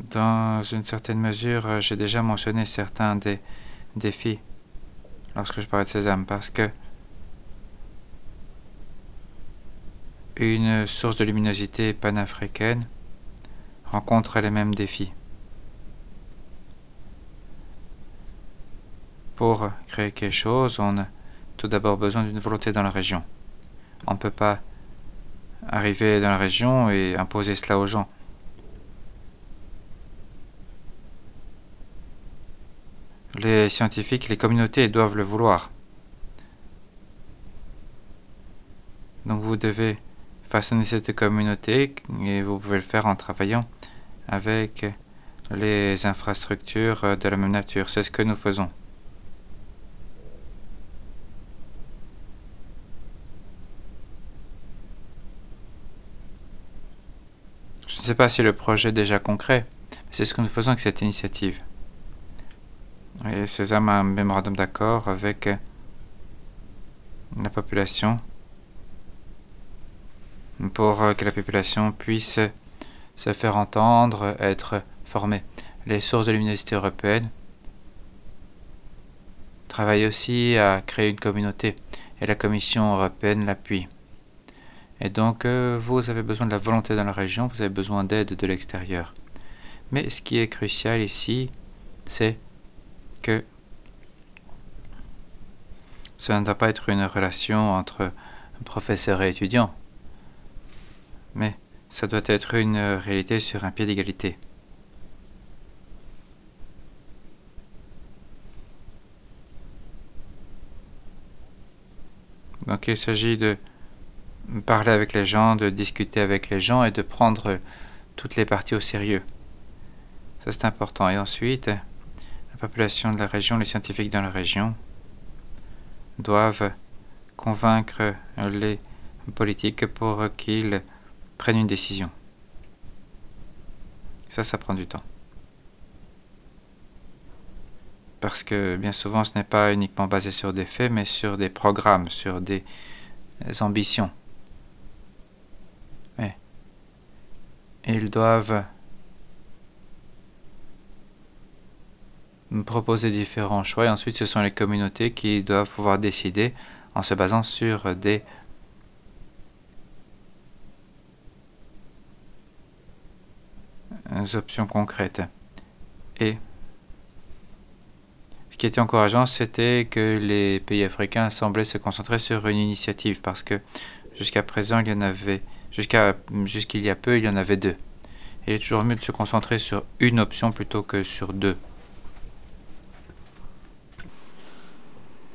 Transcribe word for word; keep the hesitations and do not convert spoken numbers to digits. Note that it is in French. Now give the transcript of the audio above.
Dans une certaine mesure, j'ai déjà mentionné certains des défis lorsque je parlais de Sésame, parce que une source de luminosité panafricaine rencontre les mêmes défis. Pour créer quelque chose, on a tout d'abord besoin d'une volonté dans la région. On ne peut pas arriver dans la région et imposer cela aux gens. Les scientifiques, les communautés doivent le vouloir. Donc vous devez façonner cette communauté et vous pouvez le faire en travaillant avec les infrastructures de la même nature. C'est ce que nous faisons. Je ne sais pas si le projet est déjà concret, mais c'est ce que nous faisons avec cette initiative. Et Sésame a un mémorandum d'accord avec la population pour que la population puisse se faire entendre, être formée. Les sources de luminosité européennes travaillent aussi à créer une communauté et la Commission européenne l'appuie. Et donc, euh, vous avez besoin de la volonté dans la région, vous avez besoin d'aide de l'extérieur. Mais ce qui est crucial ici, c'est que ça ne doit pas être une relation entre professeur et étudiant, mais ça doit être une réalité sur un pied d'égalité. Donc il s'agit de parler avec les gens, de discuter avec les gens et de prendre toutes les parties au sérieux. Ça c'est important. Et ensuite, la population de la région, les scientifiques dans la région, doivent convaincre les politiques pour qu'ils prennent une décision. Ça, ça prend du temps. Parce que bien souvent, ce n'est pas uniquement basé sur des faits, mais sur des programmes, sur des ambitions. Et ils doivent proposer différents choix et ensuite ce sont les communautés qui doivent pouvoir décider en se basant sur des options concrètes. Et ce qui était encourageant, c'était que les pays africains semblaient se concentrer sur une initiative parce que jusqu'à présent, il y en avait, jusqu'à jusqu'il y a peu, il y en avait deux. Il est toujours mieux de se concentrer sur une option plutôt que sur deux.